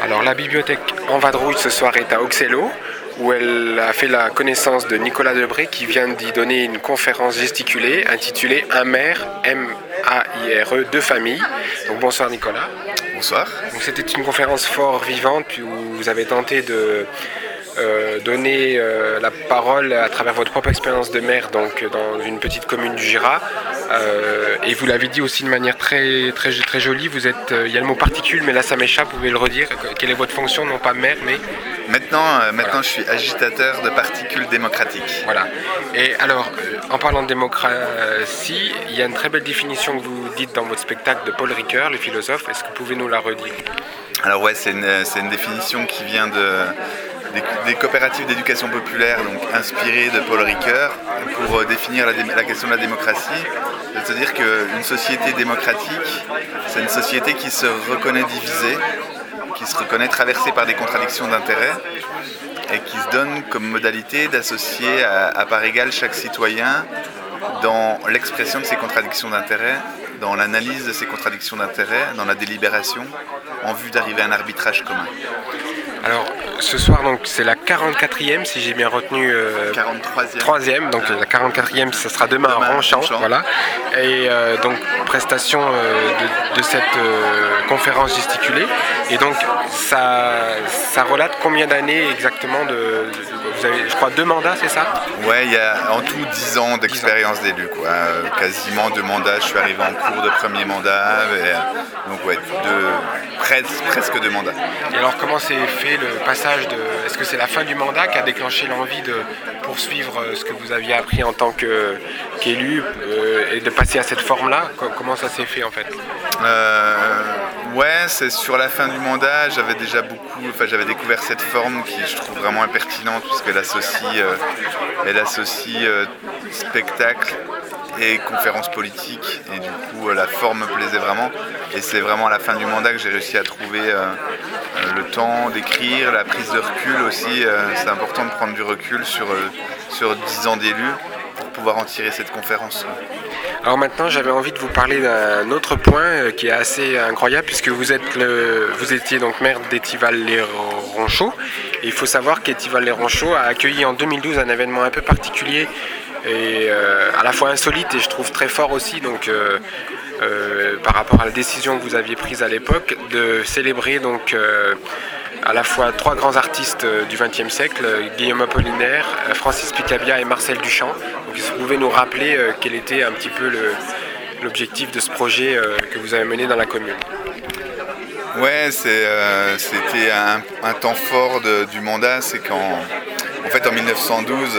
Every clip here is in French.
Alors la bibliothèque En Vadrouille ce soir est à Auxello, où elle a fait la connaissance de Nicolas Debré qui vient d'y donner une conférence gesticulée intitulée Un maire, M-A-I-R-E, de famille. Donc bonsoir Nicolas. Bonsoir. Donc c'était une conférence fort vivante où vous avez tenté de donner la parole à travers votre propre expérience de maire donc dans une petite commune du Jura, et vous l'avez dit aussi de manière très jolie. Vous êtes, il y a le mot particule mais là ça m'échappe, vous pouvez le redire, quelle est votre fonction, non pas maire mais Maintenant voilà. Je suis agitateur de particules démocratiques. Voilà. Et alors en parlant de démocratie, il y a une très belle définition que vous dites dans votre spectacle de Paul Ricoeur, le philosophe. Est-ce que vous pouvez nous la redire? Alors ouais, c'est une définition qui vient des coopératives d'éducation populaire, donc inspirées de Paul Ricoeur, pour définir la question de la démocratie. C'est-à-dire qu'une société démocratique, c'est une société qui se reconnaît divisée, qui se reconnaît traversée par des contradictions d'intérêts et qui se donne comme modalité d'associer à part égale chaque citoyen dans l'expression de ces contradictions d'intérêts, dans l'analyse de ces contradictions d'intérêts, dans la délibération, en vue d'arriver à un arbitrage commun. Alors, ce soir, donc, c'est la 44e, si j'ai bien retenu. 43e. 3e, donc la 44e, ça sera demain à Ronchamp. Voilà. Et donc, prestation de cette conférence gesticulée. Et donc, ça relate combien d'années exactement vous avez, je crois, 2 mandats, c'est ça? Ouais, il y a en tout 10 ans d'expérience d'élu, quoi. Quasiment 2 mandats, je suis arrivé en cours de premier mandat, donc ouais, presque 2 mandats. Et alors comment s'est fait le passage est-ce que c'est la fin du mandat qui a déclenché l'envie de poursuivre ce que vous aviez appris en tant qu'élu et de passer à cette forme-là? Comment ça s'est fait en fait? Ouais, c'est sur la fin du mandat, j'avais découvert cette forme qui je trouve vraiment pertinente puisqu'elle associe spectacle et conférence politique, et du coup la forme me plaisait vraiment, et c'est vraiment à la fin du mandat que j'ai réussi à trouver le temps d'écrire, la prise de recul aussi. C'est important de prendre du recul sur 10 ans d'élu pour pouvoir en tirer cette conférence. Alors maintenant, j'avais envie de vous parler d'un autre point qui est assez incroyable, puisque vous étiez donc maire d'Étival-les-Ronchaux. Et il faut savoir qu'Étival-les-Ronchaux a accueilli en 2012 un événement un peu particulier et à la fois insolite et je trouve très fort aussi, donc par rapport à la décision que vous aviez prise à l'époque de célébrer donc à la fois 3 grands artistes du XXe siècle, Guillaume Apollinaire, Francis Picabia et Marcel Duchamp. Donc, est-ce que vous pouvez nous rappeler quel était un petit peu l'objectif de ce projet que vous avez mené dans la commune? Ouais, c'était un temps fort du mandat, c'est qu'en fait en 1912,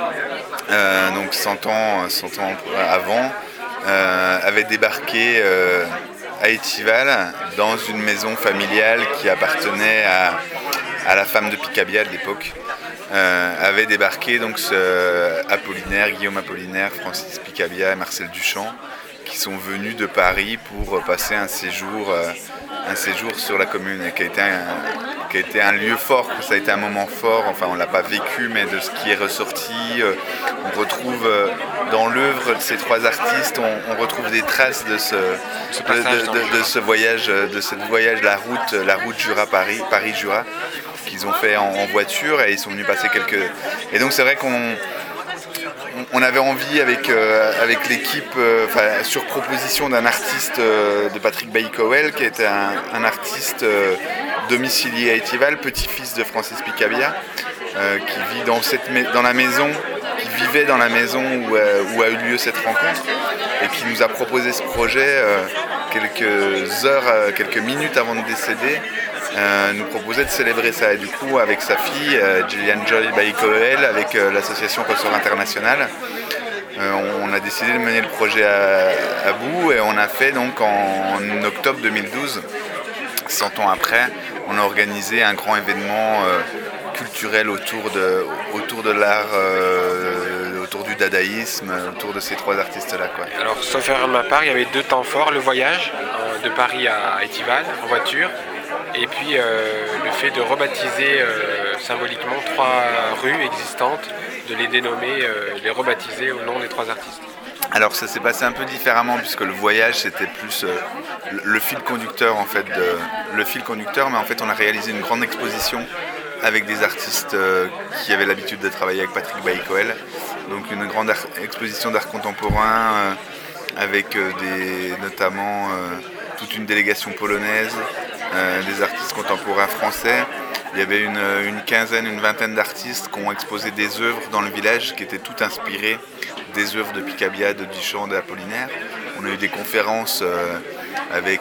donc 100 ans avant, avait débarqué à Étival, dans une maison familiale qui appartenait à la femme de Picabia de l'époque, avait débarqué donc Guillaume Apollinaire, Francis Picabia et Marcel Duchamp, qui sont venus de Paris pour passer un séjour sur la commune, et qui a été un lieu fort, ça a été un moment fort. Enfin, on l'a pas vécu, mais de ce qui est ressorti, on retrouve dans l'œuvre de ces 3 artistes, on retrouve des traces de ce voyage, la route Paris-Jura, qu'ils ont fait en voiture, et ils sont venus passer Et donc c'est vrai qu'on avait envie avec l'équipe, sur proposition d'un artiste, de Patrick Bailly-Cowell, qui était un artiste domicilié à Étival, petit-fils de Francis Picabia, qui vit qui vivait dans la maison où a eu lieu cette rencontre, et qui nous a proposé ce projet quelques minutes avant de décéder. Nous proposait de célébrer ça, et du coup avec sa fille Gillian Joy Bailly-Cowell, avec l'association Ressort International, on a décidé de mener le projet à bout, et on a fait donc en octobre 2012, 100 ans après, on a organisé un grand événement culturel autour de l'art, autour du dadaïsme, autour de ces 3 artistes-là, quoi. Alors, sauf erreur de ma part, il y avait 2 temps forts, le voyage de Paris à Étival en voiture, et puis le fait de rebaptiser symboliquement 3 rues existantes, de les dénommer, les rebaptiser au nom des 3 artistes. Alors ça s'est passé un peu différemment puisque le voyage c'était plus le fil conducteur en fait, le fil conducteur, mais en fait on a réalisé une grande exposition avec des artistes qui avaient l'habitude de travailler avec Patrick Baïkoel. Donc une grande exposition d'art contemporain avec notamment toute une délégation polonaise, des artistes contemporains français. Il y avait une quinzaine, une vingtaine d'artistes qui ont exposé des œuvres dans le village qui étaient toutes inspirées des œuvres de Picabia, de Duchamp, d'Apollinaire. On a eu des conférences avec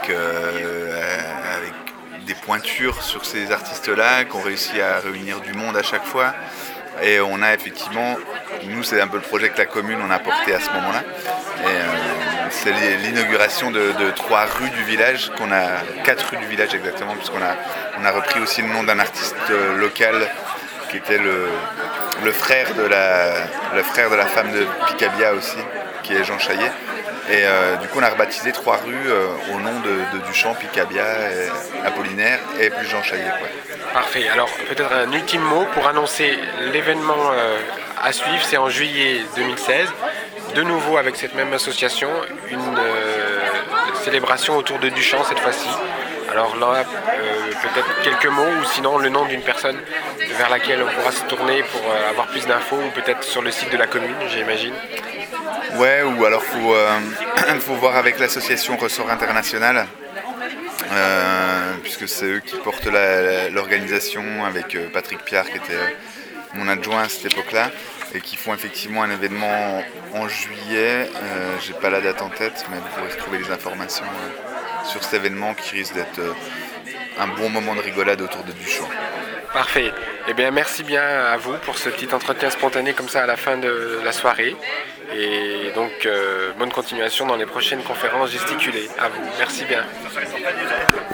des pointures sur ces artistes-là qui ont réussi à réunir du monde à chaque fois. Et on a effectivement, nous c'est un peu le projet que la commune on a porté à ce moment-là. C'est l'inauguration de 3 rues du village, 4 rues du village exactement, puisqu'on a repris aussi le nom d'un artiste local qui était le frère de la femme de Picabia aussi, qui est Jean Chaillet. Et du coup on a rebaptisé 3 rues au nom de Duchamp, Picabia, Apollinaire et plus Jean Chaillet. Parfait. Alors peut-être un ultime mot pour annoncer l'événement à suivre, c'est en juillet 2016. De nouveau avec cette même association, une célébration autour de Duchamp cette fois-ci. Alors là, peut-être quelques mots ou sinon le nom d'une personne vers laquelle on pourra se tourner pour avoir plus d'infos, ou peut-être sur le site de la commune, j'imagine. Ouais, ou alors faut voir avec l'association Ressort International, puisque c'est eux qui portent l'organisation avec Patrick Piard qui était mon adjoint à cette époque-là, et qui font effectivement un événement en juillet. J'ai pas la date en tête, mais vous pourrez retrouver les informations sur cet événement qui risque d'être un bon moment de rigolade autour de Duchamp. Parfait. Eh bien, merci bien à vous pour ce petit entretien spontané comme ça à la fin de la soirée. Et donc, bonne continuation dans les prochaines conférences gesticulées. À vous. Merci bien.